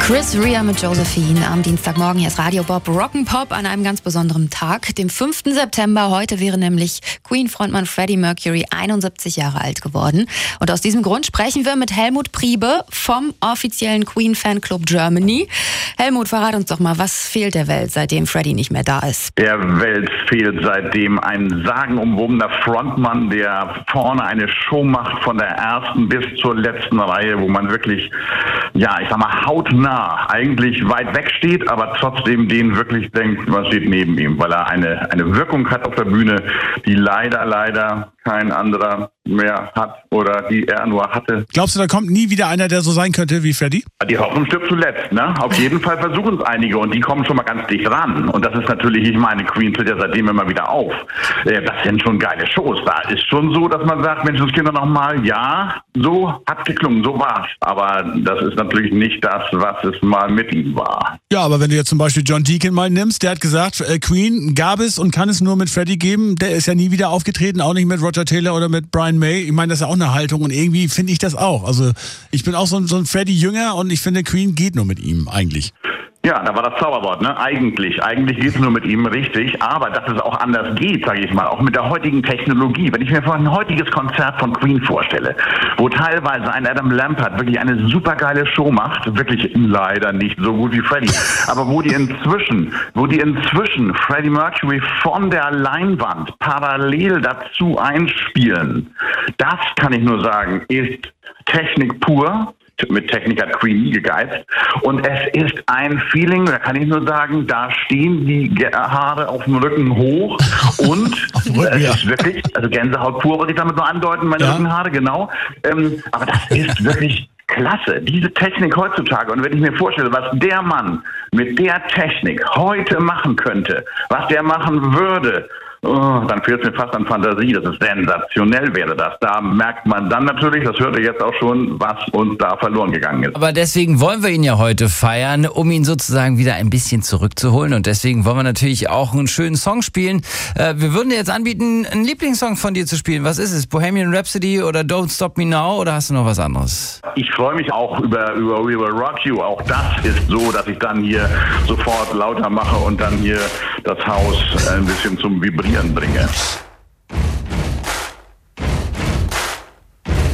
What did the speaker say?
Chris Rea mit Josephine am Dienstagmorgen. Hier ist Radio Bob Rock'n'Pop an einem ganz besonderen Tag, dem 5. September. Heute wäre nämlich Queen-Frontmann Freddie Mercury 71 Jahre alt geworden. Und aus diesem Grund sprechen wir mit Helmut Priebe vom offiziellen Queen-Fanclub Germany. Helmut, verrat uns doch mal, was fehlt der Welt, seitdem Freddie nicht mehr da ist? Der Welt fehlt seitdem ein sagenumwobener Frontmann, der vorne eine Show macht von der ersten bis zur letzten Reihe, wo man wirklich, hautnah eigentlich weit weg steht, aber trotzdem den wirklich denkt, man steht neben ihm, weil er eine Wirkung hat auf der Bühne, die leider kein anderer mehr hat oder die er nur hatte. Glaubst du, da kommt nie wieder einer, der so sein könnte wie Freddie? Die Hoffnung stirbt zuletzt, ne? Auf jeden Fall versuchen es einige und die kommen schon mal ganz dicht ran. Und das ist natürlich, ich meine, Queen tritt ja seitdem immer wieder auf. Das sind schon geile Shows. Da ist schon so, dass man sagt, Mensch, das Kinder nochmal, ja, so hat geklungen, so war's. Aber das ist natürlich nicht das, was es mal mit ihm war. Ja, aber wenn du jetzt zum Beispiel John Deacon mal nimmst, der hat gesagt, Queen gab es und kann es nur mit Freddie geben. Der ist ja nie wieder aufgetreten, auch nicht mit Roger Taylor oder mit Brian May. Ich meine, das ist ja auch eine Haltung und irgendwie finde ich das auch. Also ich bin auch so ein Freddie-Jünger und ich finde, Queen geht nur mit ihm eigentlich. Ja, da war das Zauberwort, ne? Eigentlich geht es nur mit ihm, richtig. Aber dass es auch anders geht, sage ich mal, auch mit der heutigen Technologie. Wenn ich mir ein heutiges Konzert von Queen vorstelle, wo teilweise ein Adam Lambert wirklich eine supergeile Show macht, wirklich leider nicht so gut wie Freddie, aber wo die inzwischen Freddie Mercury von der Leinwand parallel dazu einspielen, das kann ich nur sagen, ist Technik pur. Mit Technik hat Queen nie gegeizt. Und es ist ein Feeling, da kann ich nur sagen, da stehen die Haare auf dem Rücken hoch und es ist wirklich, also Gänsehaut pur, wollte ich damit nur andeuten, meine Rückenhaare, genau. Aber das ist wirklich klasse, diese Technik heutzutage. Und wenn ich mir vorstelle, was der Mann mit der Technik heute machen könnte, was der machen würde, dann fehlt es mir fast an Fantasie. Das ist sensationell, wäre das. Da merkt man dann natürlich, das hört ihr jetzt auch schon, was uns da verloren gegangen ist. Aber deswegen wollen wir ihn ja heute feiern, um ihn sozusagen wieder ein bisschen zurückzuholen. Und deswegen wollen wir natürlich auch einen schönen Song spielen. Wir würden dir jetzt anbieten, einen Lieblingssong von dir zu spielen. Was ist es? Bohemian Rhapsody oder Don't Stop Me Now? Oder hast du noch was anderes? Ich freue mich auch über We Will Rock You. Auch das ist so, dass ich dann hier sofort lauter mache und dann hier das Haus ein bisschen zum Vibrieren bringe.